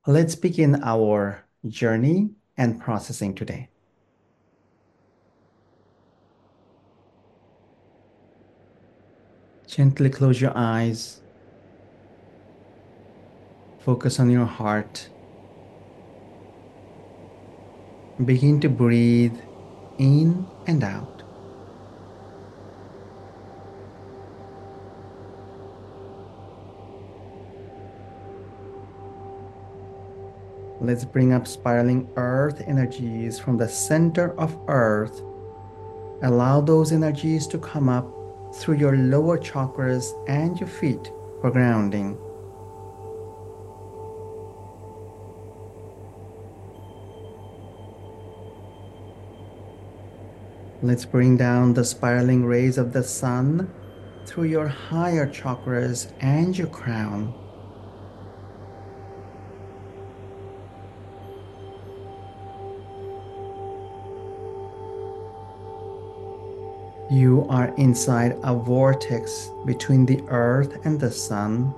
Let's begin our journey and processing today. Gently close your eyes. Focus on your heart. Begin to breathe in and out. Let's bring up spiraling earth energies from the center of earth. Allow those energies to come up through your lower chakras and your feet for grounding. Let's bring down the spiraling rays of the sun through your higher chakras and your crown. You are inside a vortex between the earth and the sun.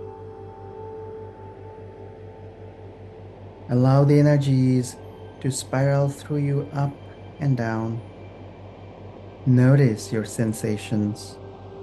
Allow the energies to spiral through you up and down. Notice your sensations.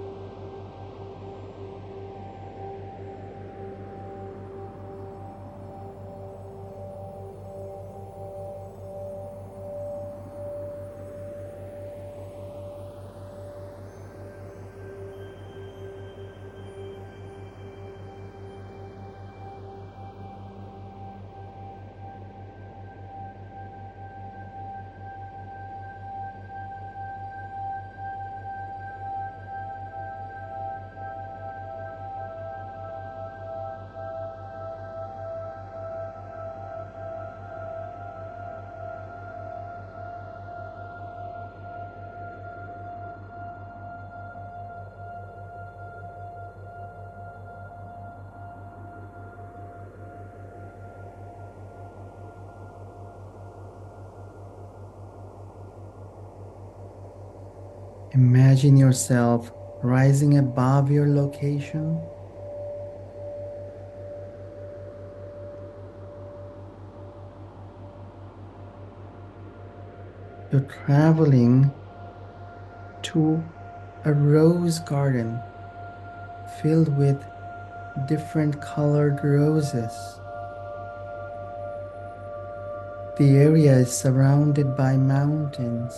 Imagine yourself rising above your location. You're traveling to a rose garden filled with different colored roses. The area is surrounded by mountains.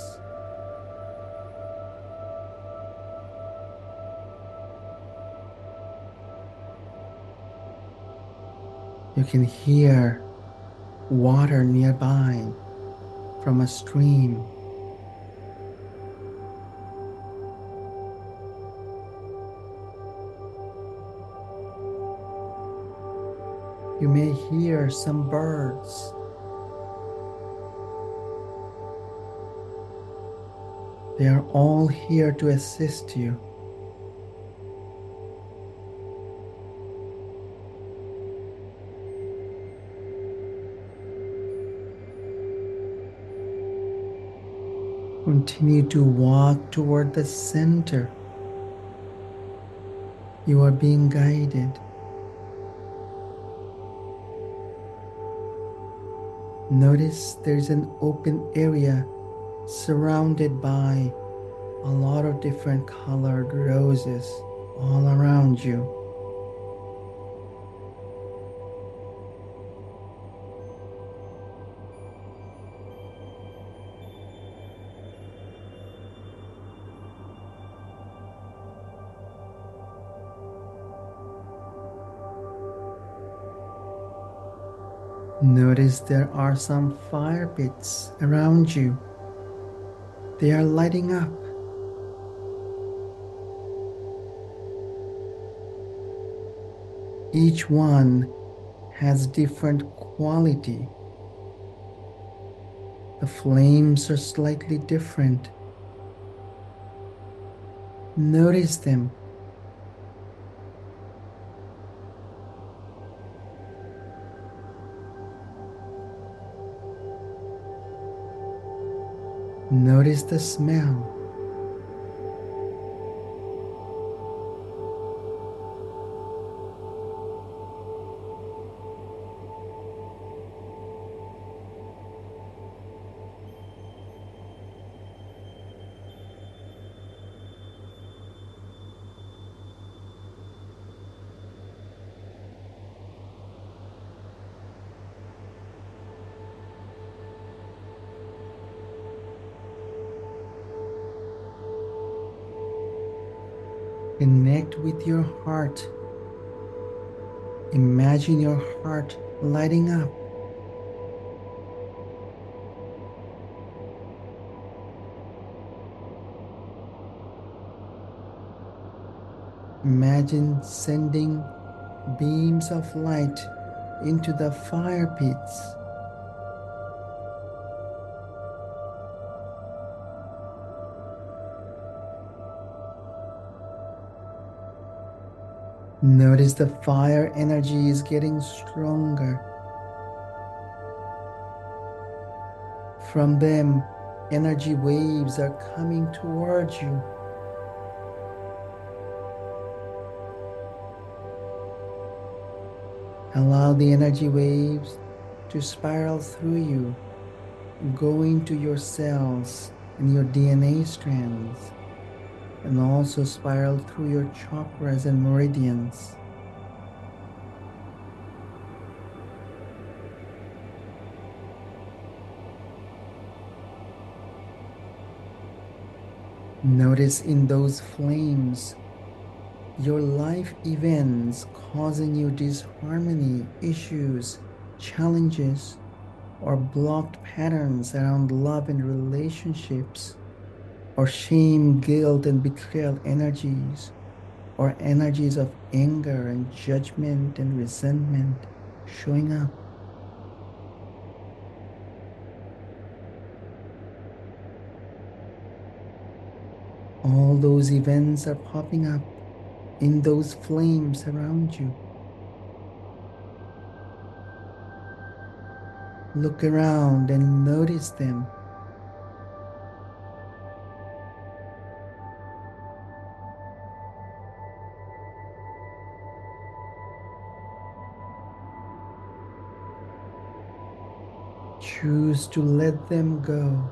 You can hear water nearby from a stream. You may hear some birds. They are all here to assist you. Continue to walk toward the center. You are being guided. Notice there's an open area surrounded by a lot of different colored roses all around you. Notice there are some fire pits around you. They are lighting up. Each one has different quality. The flames are slightly different. Notice them. Notice the smell. Connect with your heart. Imagine your heart lighting up. Imagine sending beams of light into the fire pits. Notice the fire energy is getting stronger. From them, energy waves are coming towards you. Allow the energy waves to spiral through you, going to your cells and your DNA strands, and also spiral through your chakras and meridians. Notice in those flames your life events causing you disharmony, issues, challenges, or blocked patterns around love and relationships, or shame, guilt, and betrayal energies, or energies of anger and judgment and resentment showing up. All those events are popping up in those flames around you. Look around and notice them. Choose to let them go.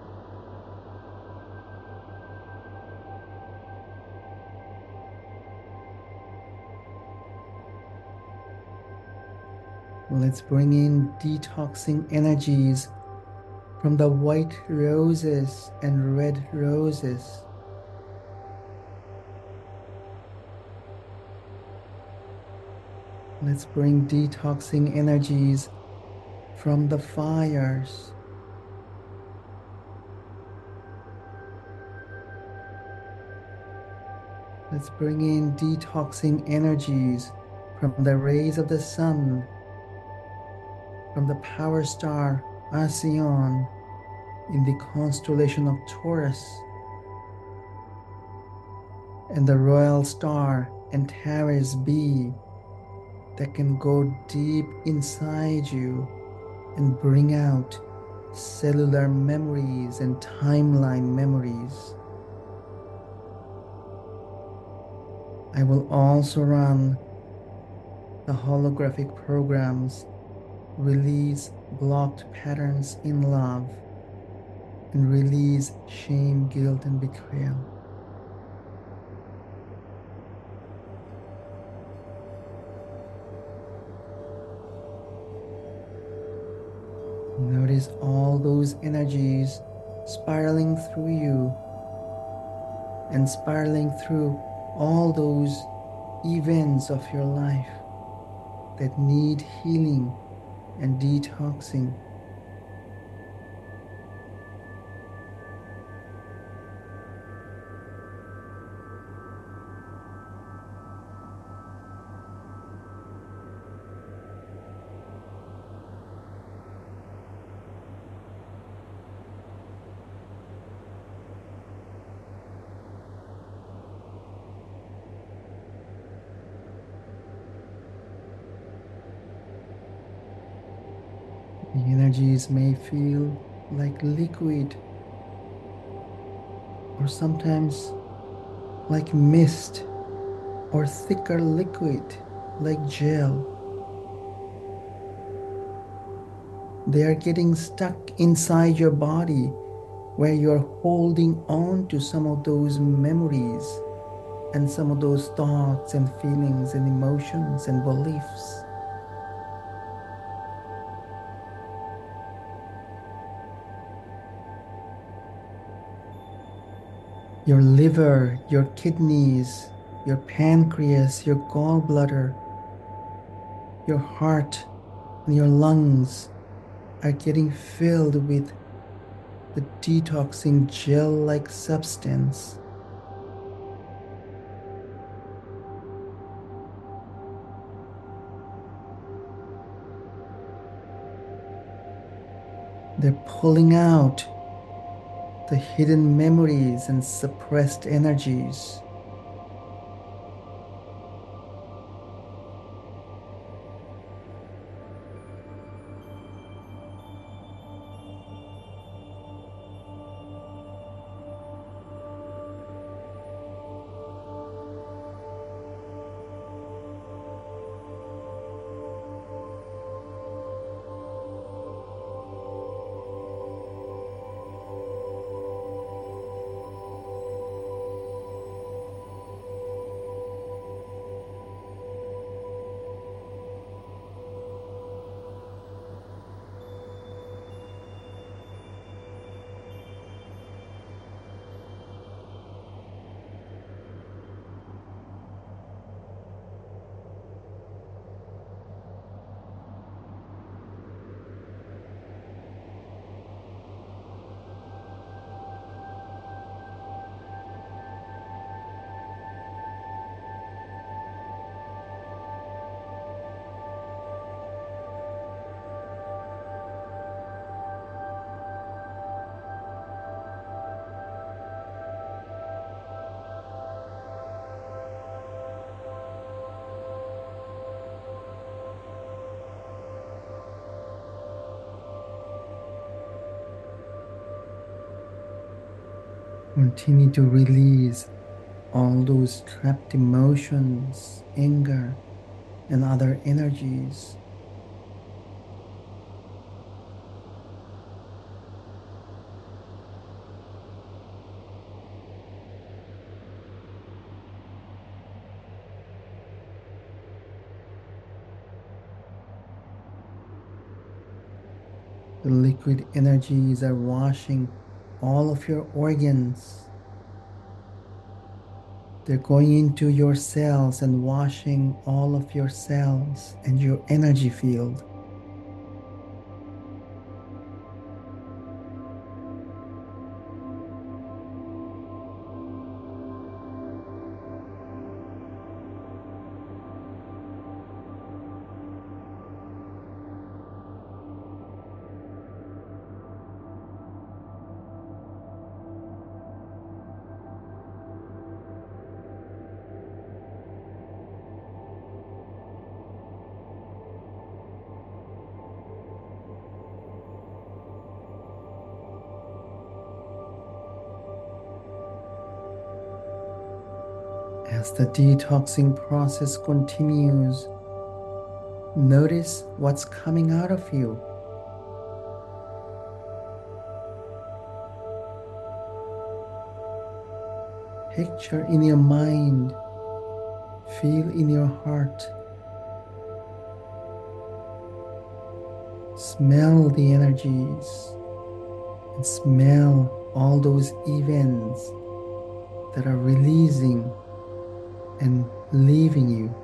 Let's bring in detoxing energies from the white roses and red roses. Let's bring detoxing energies from the fires. Let's bring in detoxing energies from the rays of the sun, from the power star Alcyon in the constellation of Taurus, and the royal star Antares B that can go deep inside you and bring out cellular memories and timeline memories. I will also run the holographic programs, release blocked patterns in love, and release shame, guilt, and betrayal. Notice all those energies spiraling through you and spiraling through all those events of your life that need healing and detoxing. The energies may feel like liquid or sometimes like mist or thicker liquid like gel. They are getting stuck inside your body where you're holding on to some of those memories and some of those thoughts and feelings and emotions and beliefs. Your liver, your kidneys, your pancreas, your gallbladder, your heart, and your lungs are getting filled with the detoxing gel like substance. They're pulling out the hidden memories and suppressed energies. Continue to release all those trapped emotions, anger, and other energies. The liquid energies are washing all of your organs. They're going into your cells and washing all of your cells and your energy field. As the detoxing process continues, notice what's coming out of you. Picture in your mind, feel in your heart, smell the energies, and smell all those events that are releasing and leaving you.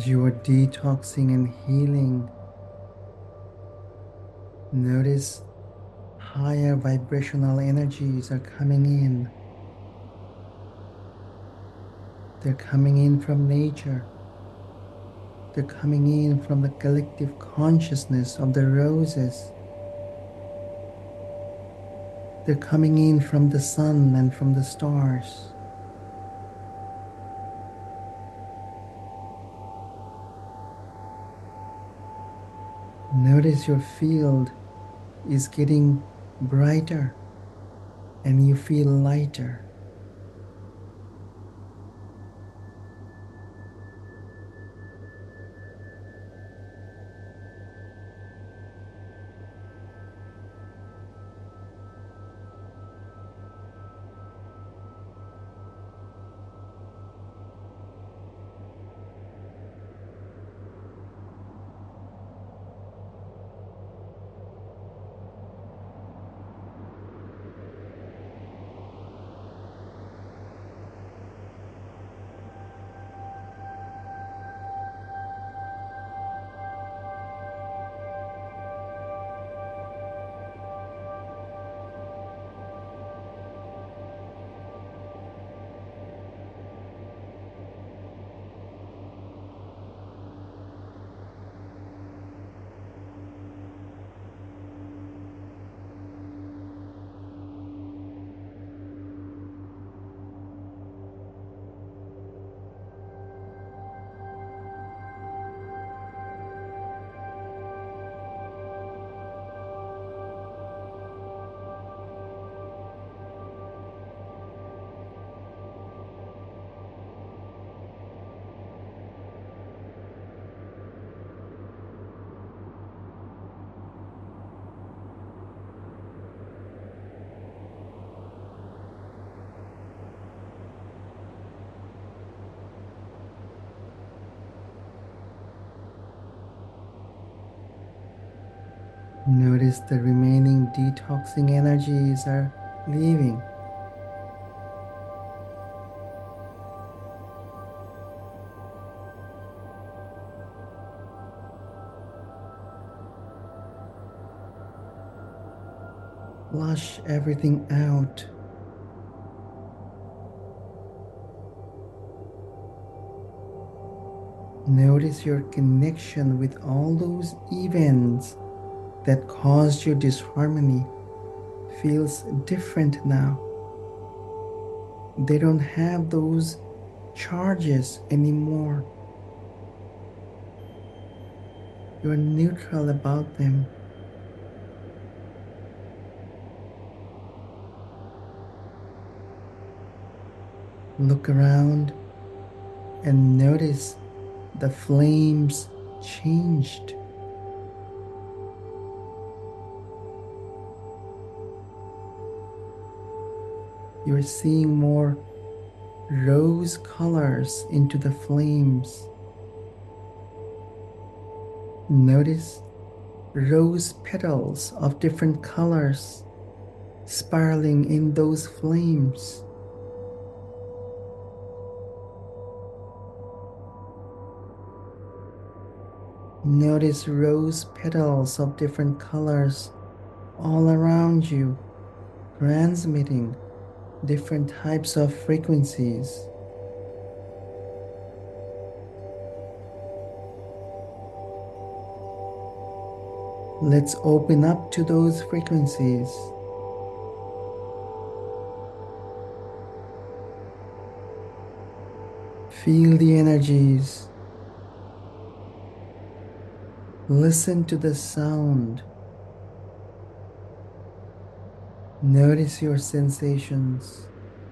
As you are detoxing and healing, notice higher vibrational energies are coming in. They're coming in from nature. They're coming in from the collective consciousness of the roses. They're coming in from the sun and from the stars. Notice your field is getting brighter and you feel lighter. Notice the remaining detoxing energies are leaving. Flush everything out. Notice your connection with all those events that caused your disharmony feels different now. They don't have those charges anymore. You're neutral about them. Look around and notice the flames changed. You're seeing more rose colors into the flames. Notice rose petals of different colors spiraling in those flames. Notice rose petals of different colors all around you, transmitting different types of frequencies. Let's open up to those frequencies. Feel the energies. Listen to the sound. Notice your sensations.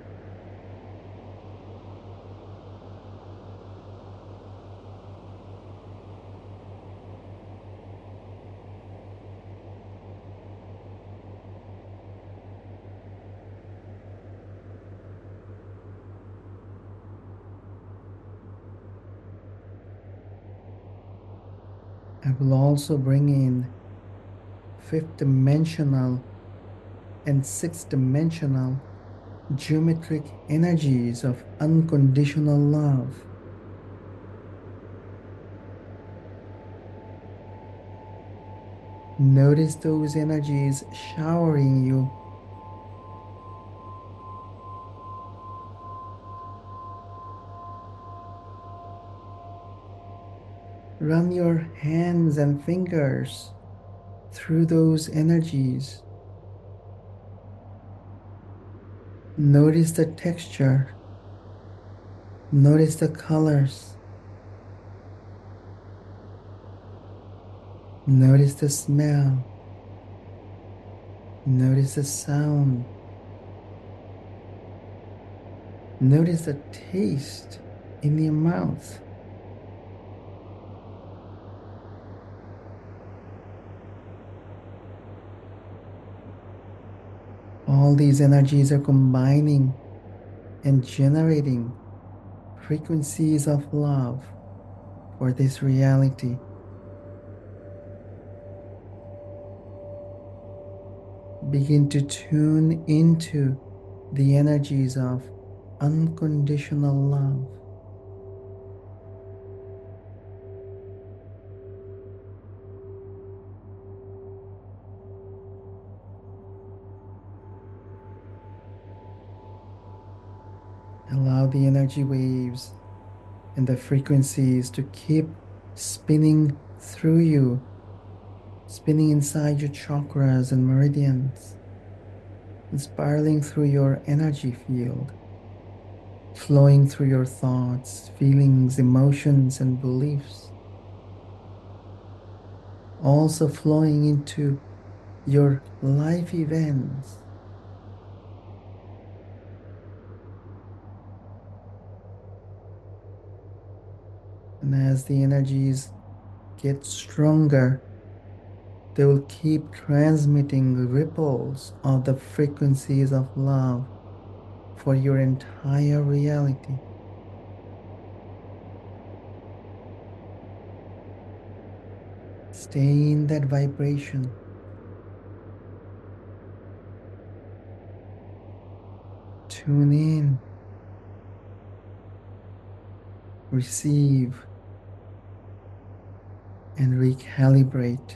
I will also bring in fifth dimensional and sixth dimensional geometric energies of unconditional love. Notice those energies showering you. Run your hands and fingers through those energies. Notice the texture. Notice the colors. Notice the smell. Notice the sound. Notice the taste in your mouth. All these energies are combining and generating frequencies of love for this reality. Begin to tune into the energies of unconditional love. Allow the energy waves and the frequencies to keep spinning through you, spinning inside your chakras and meridians, and spiraling through your energy field, flowing through your thoughts, feelings, emotions, and beliefs, also flowing into your life events. And as the energies get stronger, they will keep transmitting ripples of the frequencies of love for your entire reality. Stay in that vibration. Tune in, receive, and recalibrate.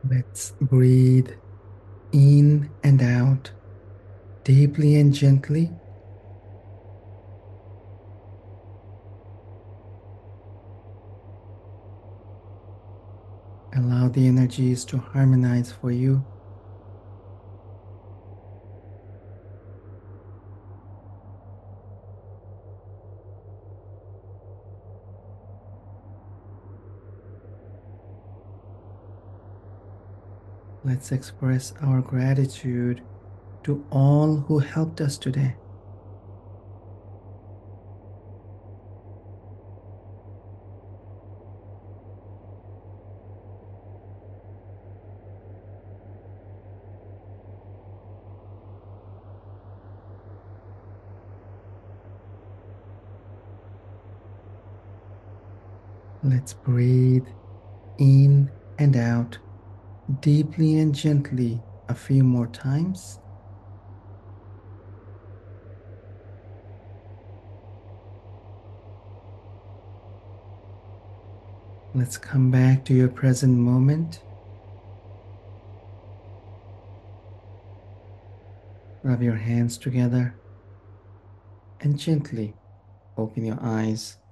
Let's breathe in and out deeply and gently. Allow the energies to harmonize for you. Let's express our gratitude to all who helped us today. Let's breathe in and out deeply and gently a few more times. Let's come back to your present moment. Rub your hands together and gently open your eyes.